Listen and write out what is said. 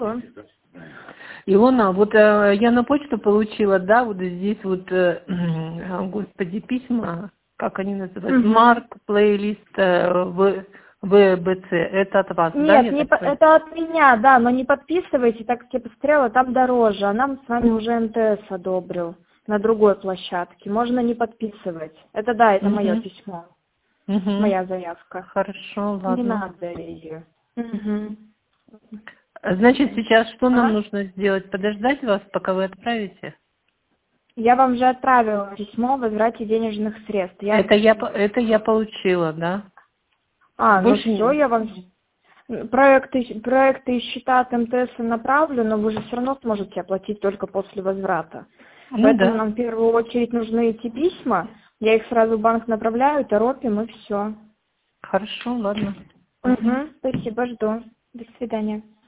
Илона, вот я на почту получила, да, вот здесь вот, господи, письма, как они называются, Марк, плейлист ВБЦ, это от вас, да? Нет, это от меня, да, но не подписывайте, так как я посмотрела, там дороже, а нам с вами уже МТС одобрил на другой площадке, можно не подписывать. Это да, это мое письмо, моя заявка. Хорошо, ладно. Не надо ее. Значит, сейчас что нам нужно сделать? Подождать вас, пока вы отправите? Я вам же отправила письмо о возврате денежных средств. Это я получила, да? Ну все, я вам... Проекты и счета от МТС направлю, но вы же все равно сможете оплатить только после возврата. Поэтому нам в первую очередь нужны эти письма. Я их сразу в банк направляю, торопим и все. Хорошо, ладно. Спасибо, жду. До свидания.